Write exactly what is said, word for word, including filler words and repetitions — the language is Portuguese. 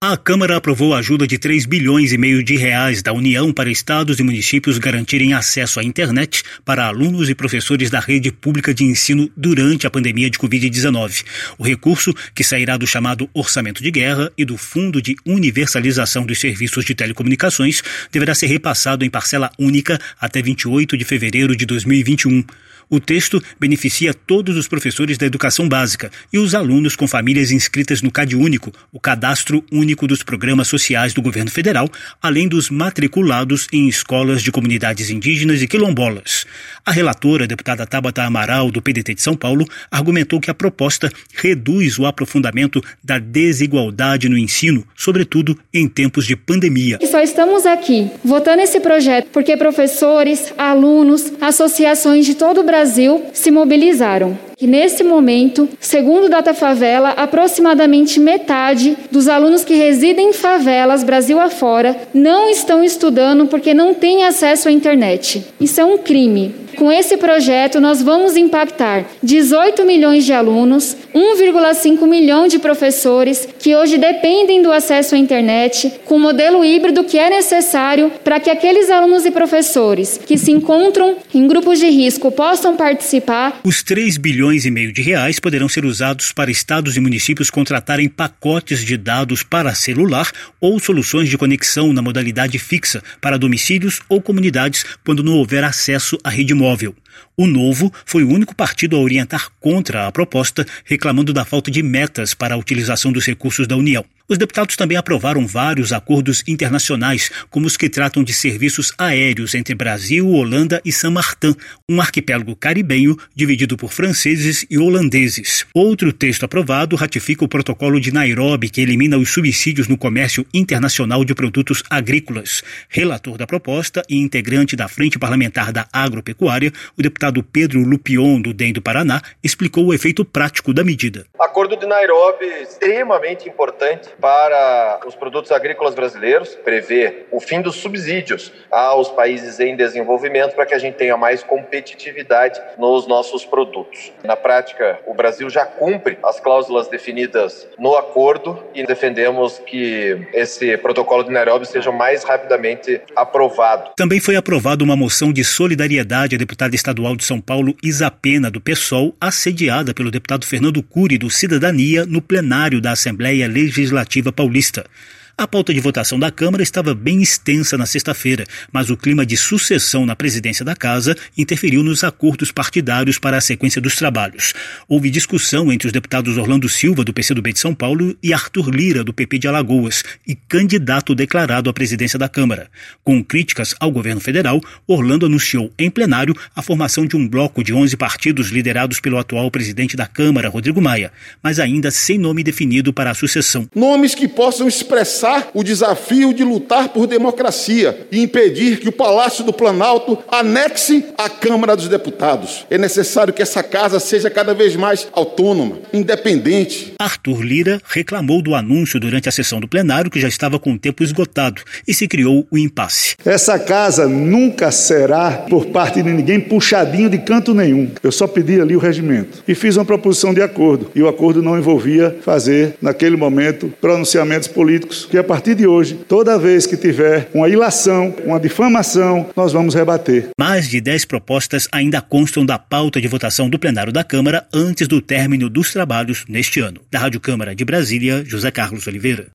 A Câmara aprovou a ajuda de três bilhões e meio de reais da União para estados e municípios garantirem acesso à internet para alunos e professores da rede pública de ensino durante a pandemia de covid dezenove. O recurso, que sairá do chamado Orçamento de Guerra e do Fundo de Universalização dos Serviços de Telecomunicações, deverá ser repassado em parcela única até vinte e oito de fevereiro de dois mil e vinte e um. O texto beneficia todos os professores da educação básica e os alunos com famílias inscritas no CadÚnico, o Cadastro Único dos Programas Sociais do Governo Federal, além dos matriculados em escolas de comunidades indígenas e quilombolas. A relatora, a deputada Tabata Amaral, do P D T de São Paulo, argumentou que a proposta reduz o aprofundamento da desigualdade no ensino, sobretudo em tempos de pandemia. Só estamos aqui votando esse projeto porque professores, alunos, associações de todo o Brasil se mobilizaram. E nesse momento, segundo o Datafavela, aproximadamente metade dos alunos que residem em favelas Brasil afora não estão estudando porque não têm acesso à internet. Isso é um crime. Com esse projeto, nós vamos impactar dezoito milhões de alunos, um vírgula cinco milhão de professores que hoje dependem do acesso à internet, com o modelo híbrido que é necessário para que aqueles alunos e professores que se encontram em grupos de risco possam participar. Os três bilhões e meio de reais poderão ser usados para estados e municípios contratarem pacotes de dados para celular ou soluções de conexão na modalidade fixa para domicílios ou comunidades quando não houver acesso à rede móvel. O Novo foi o único partido a orientar contra a proposta, reclamando da falta de metas para a utilização dos recursos da União. Os deputados também aprovaram vários acordos internacionais, como os que tratam de serviços aéreos entre Brasil, Holanda e São Martin, um arquipélago caribenho dividido por franceses e holandeses. Outro texto aprovado ratifica o protocolo de Nairobi, que elimina os subsídios no comércio internacional de produtos agrícolas. Relator da proposta e integrante da Frente Parlamentar da Agropecuária, o deputado Pedro Lupion, do D E M do Paraná, explicou o efeito prático da medida. O Acordo de Nairobi é extremamente importante para os produtos agrícolas brasileiros, prevê o fim dos subsídios aos países em desenvolvimento para que a gente tenha mais competitividade nos nossos produtos. Na prática, o Brasil já cumpre as cláusulas definidas no acordo e defendemos que esse protocolo de Nairobi seja mais rapidamente aprovado. Também foi aprovada uma moção de solidariedade à deputada estadual de São Paulo, Isa Pena, do PSOL, assediada pelo deputado Fernando Cury, do Cidadania, no plenário da Assembleia Legislativa Paulista. A pauta de votação da Câmara estava bem extensa na sexta-feira, mas o clima de sucessão na presidência da Casa interferiu nos acordos partidários para a sequência dos trabalhos. Houve discussão entre os deputados Orlando Silva, do P C do B de São Paulo, e Arthur Lira, do P P de Alagoas, e candidato declarado à presidência da Câmara. Com críticas ao governo federal, Orlando anunciou em plenário a formação de um bloco de onze partidos liderados pelo atual presidente da Câmara, Rodrigo Maia, mas ainda sem nome definido para a sucessão. Nomes que possam expressar o desafio de lutar por democracia e impedir que o Palácio do Planalto anexe a Câmara dos Deputados. É necessário que essa casa seja cada vez mais autônoma, independente. Arthur Lira reclamou do anúncio durante a sessão do plenário, que já estava com o tempo esgotado, e se criou o impasse. Essa casa nunca será, por parte de ninguém, puxadinho de canto nenhum. Eu só pedi ali o regimento e fiz uma proposição de acordo, e o acordo não envolvia fazer, naquele momento, pronunciamentos políticos, que a partir de hoje, toda vez que tiver uma ilação, uma difamação, nós vamos rebater. Mais de dez propostas ainda constam da pauta de votação do plenário da Câmara antes do término dos trabalhos neste ano. Da Rádio Câmara de Brasília, José Carlos Oliveira.